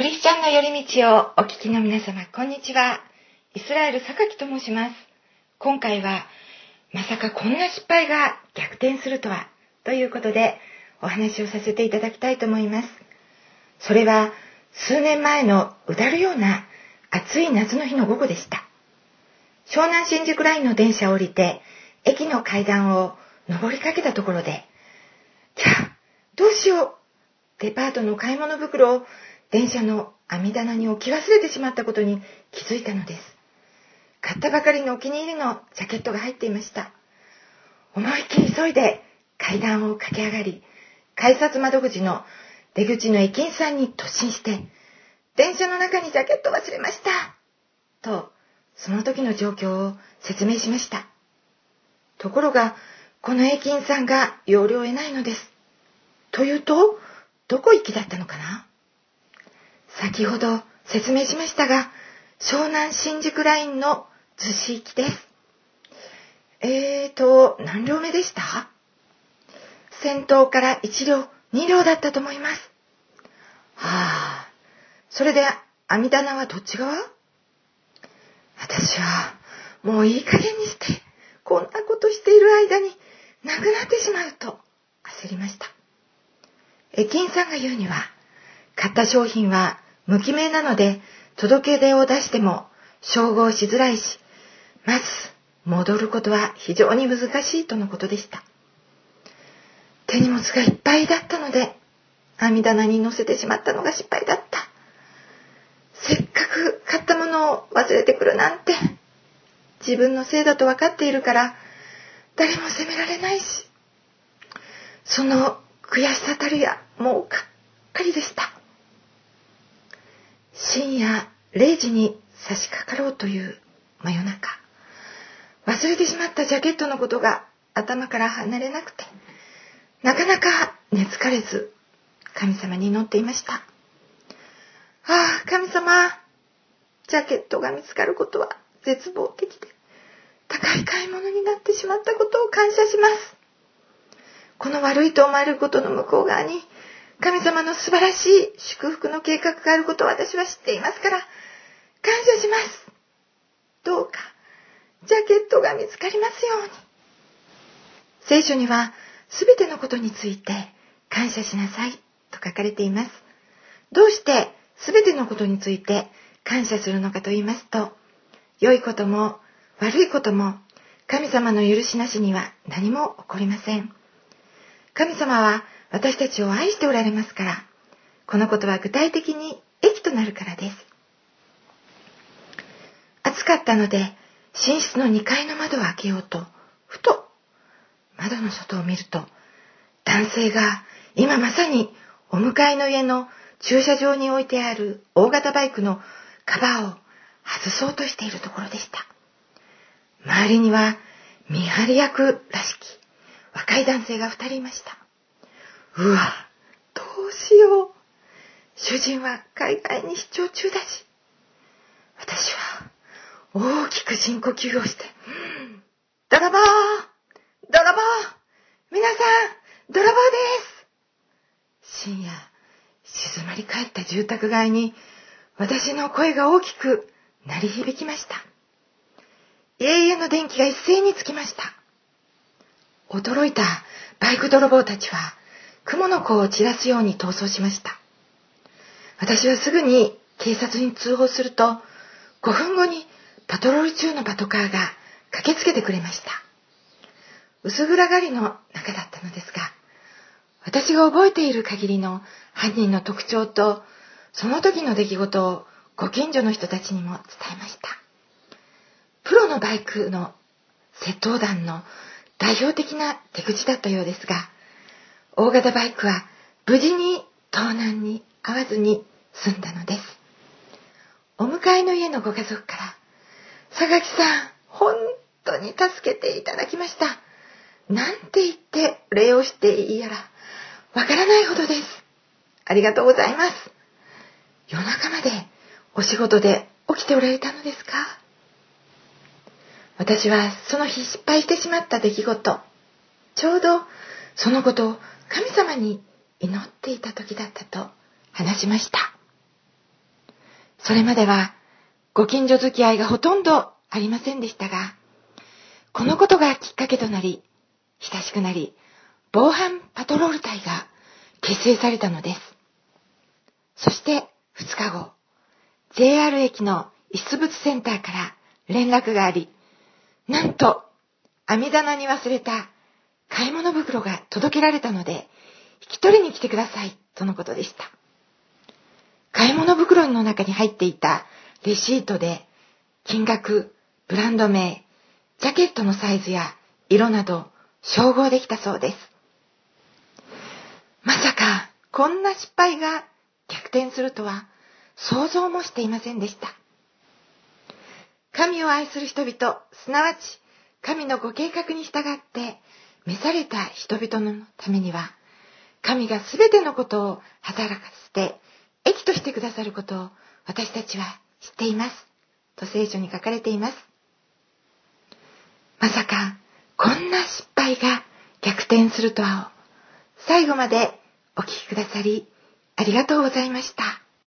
クリスチャンの寄り道をお聞きの皆様、こんにちは。イスラエル榊と申します。今回は、まさかこんな失敗が逆転するとは、ということでお話をさせていただきたいと思います。それは、数年前のうだるような暑い夏の日の午後でした。湘南新宿ラインの電車を降りて、駅の階段を上りかけたところで、どうしよう。デパートの買い物袋を電車の網棚に置き忘れてしまったことに気づいたのです。買ったばかりのお気に入りのジャケットが入っていました。思いっきり急いで階段を駆け上がり、改札窓口の出口の駅員さんに突進して、電車の中にジャケット忘れましたと、その時の状況を説明しました。ところが、この駅員さんが要領を得ないのです。というと、どこ行きだったのかな？先ほど説明しましたが、湘南新宿ラインの逗子行きです。何両目でした？先頭から1両、2両だったと思います。それで網棚はどっち側？私はもういい加減にして、こんなことしている間になくなってしまうと焦りました。駅員さんが言うには、買った商品は無記名なので届け出を出しても照合しづらいし、まず戻ることは非常に難しいとのことでした。手荷物がいっぱいだったので網棚に乗せてしまったのが失敗だった。せっかく買ったものを忘れてくるなんて、自分のせいだと分かっているから誰も責められないし、その悔しさたるやもうがっかりでした。深夜0時に差し掛かろうという真夜中、忘れてしまったジャケットのことが頭から離れなくて、なかなか寝つかれず、神様に祈っていました。神様、ジャケットが見つかることは絶望的で、高い買い物になってしまったことを感謝します。この悪いと思われることの向こう側に、神様の素晴らしい祝福の計画があることを私は知っていますから、感謝します。どうか、ジャケットが見つかりますように。聖書には、すべてのことについて感謝しなさいと書かれています。どうしてすべてのことについて感謝するのかと言いますと、良いことも悪いことも神様の許しなしには何も起こりません。神様は私たちを愛しておられますから、このことは具体的に益となるからです。暑かったので、寝室の2階の窓を開けようと、ふと窓の外を見ると、男性が今まさにお向かいの家の駐車場に置いてある大型バイクのカバーを外そうとしているところでした。周りには見張り役らしき若い男性が2人いました。どうしよう。主人は海外に出張中だし、私は大きく深呼吸をして、泥棒、皆さん、泥棒です。深夜、静まり返った住宅街に私の声が大きく鳴り響きました。家々の電気が一斉につきました。驚いたバイク泥棒たちは蜘蛛の子を散らすように逃走しました。私はすぐに警察に通報すると、5分後にパトロール中のパトカーが駆けつけてくれました。薄暗がりの中だったのですが、私が覚えている限りの犯人の特徴とその時の出来事をご近所の人たちにも伝えました。プロのバイクの窃盗団の代表的な手口だったようですが、大型バイクは無事に盗難に遭わずに済んだのです。お迎えの家のご家族から、榊さん、本当に助けていただきました。なんて言って礼をしていいやらわからないほどです。ありがとうございます。夜中までお仕事で起きておられたのですか？私はその日失敗してしまった出来事、ちょうどそのことを神様に祈っていた時だったと話しました。 それまではご近所付き合いがほとんどありませんでしたが、このことがきっかけとなり、親しくなり、防犯パトロール隊が結成されたのです。そして2日後、JR 駅の遺失物センターから連絡があり、なんと網棚に忘れた買い物袋が届けられたので、引き取りに来てくださいとのことでした。買い物袋の中に入っていたレシートで、金額、ブランド名、ジャケットのサイズや色など照合できたそうです。まさかこんな失敗が逆転するとは想像もしていませんでした。神を愛する人々、すなわち神のご計画に従って召された人々のためには、神がすべてのことを働かせて益としてくださることを私たちは知っていますと聖書に書かれています。まさかこんな失敗が逆転するとはを最後までお聞きくださりありがとうございました。